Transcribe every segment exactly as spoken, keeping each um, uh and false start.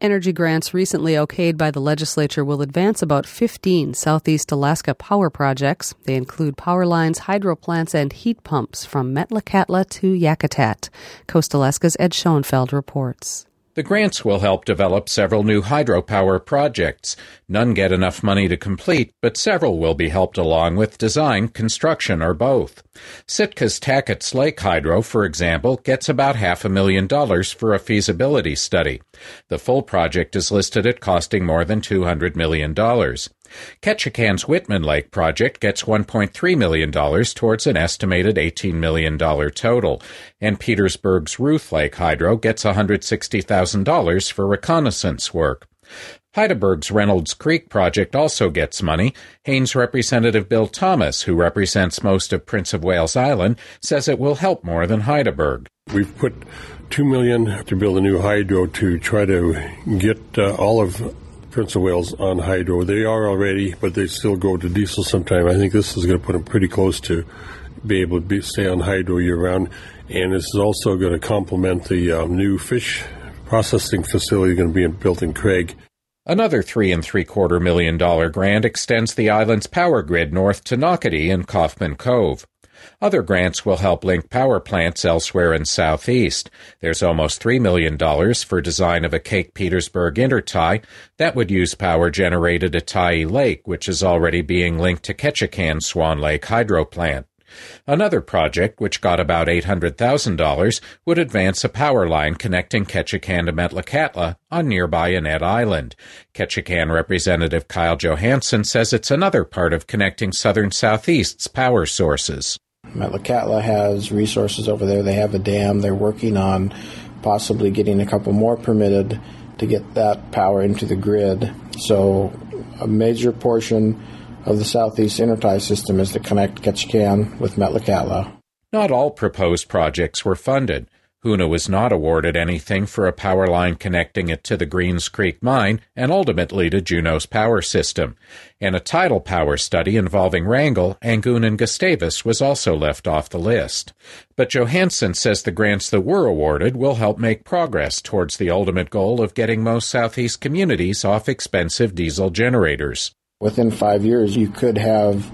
Energy grants recently okayed by the legislature will advance about fifteen Southeast Alaska power projects. They include power lines, hydro plants, and heat pumps from Metlakatla to Yakutat. Coast Alaska's Ed Schoenfeld reports. The grants will help develop several new hydropower projects. None get enough money to complete, but several will be helped along with design, construction, or both. Sitka's Tackett's Lake Hydro, for example, gets about half a million dollars for a feasibility study. The full project is listed at costing more than two hundred million dollars. Ketchikan's Whitman Lake project gets one point three million dollars towards an estimated eighteen million dollars total, and Petersburg's Ruth Lake Hydro gets one hundred sixty thousand dollars for reconnaissance work. Heidelberg's Reynolds Creek project also gets money. Haines Representative Bill Thomas, who represents most of Prince of Wales Island, says it will help more than Heidelberg. We've put two million dollars to build a new hydro to try to get uh, all of Prince of Wales on hydro. They are already, but they still go to diesel sometime. I think this is going to put them pretty close to be able to be, stay on hydro year-round. And this is also going to complement the um, new fish processing facility going to be built in Craig. Another three and three quarter million dollar grant extends the island's power grid north to Naukity and Kaufman Cove. Other grants will help link power plants elsewhere in Southeast. There's almost three million dollars for design of a Cake Petersburg intertie that would use power generated at Tyee Lake, which is already being linked to Ketchikan Swan Lake Hydro Plant. Another project, which got about eight hundred thousand dollars, would advance a power line connecting Ketchikan to Metlakatla on nearby Annette Island. Ketchikan Representative Kyle Johansson says it's another part of connecting southern Southeast's power sources. Metlakatla has resources over there. They have a dam. They're working on possibly getting a couple more permitted to get that power into the grid. So a major portion of the Southeast Intertie system is to connect Ketchikan with Metlakatla. Not all proposed projects were funded. Hoonah was not awarded anything for a power line connecting it to the Greens Creek mine and ultimately to Juneau's power system. And a tidal power study involving Wrangell, Angoon, and Gustavus was also left off the list. But Johansson says the grants that were awarded will help make progress towards the ultimate goal of getting most Southeast communities off expensive diesel generators. Within five years, you could have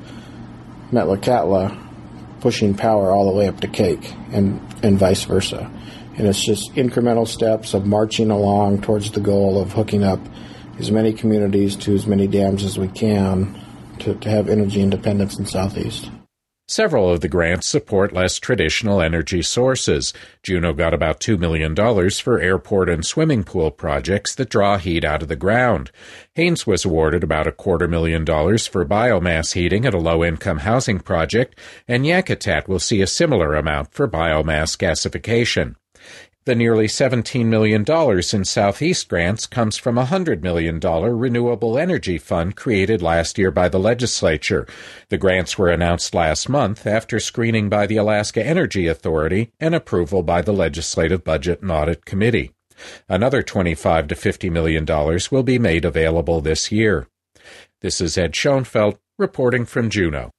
Metlakatla pushing power all the way up to Cake and, and vice versa. And it's just incremental steps of marching along towards the goal of hooking up as many communities to as many dams as we can to, to have energy independence in Southeast. Several of the grants support less traditional energy sources. Juneau got about two million dollars for airport and swimming pool projects that draw heat out of the ground. Haines was awarded about a quarter million dollars for biomass heating at a low-income housing project, and Yakutat will see a similar amount for biomass gasification. The nearly seventeen million dollars in Southeast grants comes from a one hundred million dollars renewable energy fund created last year by the legislature. The grants were announced last month after screening by the Alaska Energy Authority and approval by the Legislative Budget and Audit Committee. Another twenty-five to fifty million dollars will be made available this year. This is Ed Schoenfeld reporting from Juneau.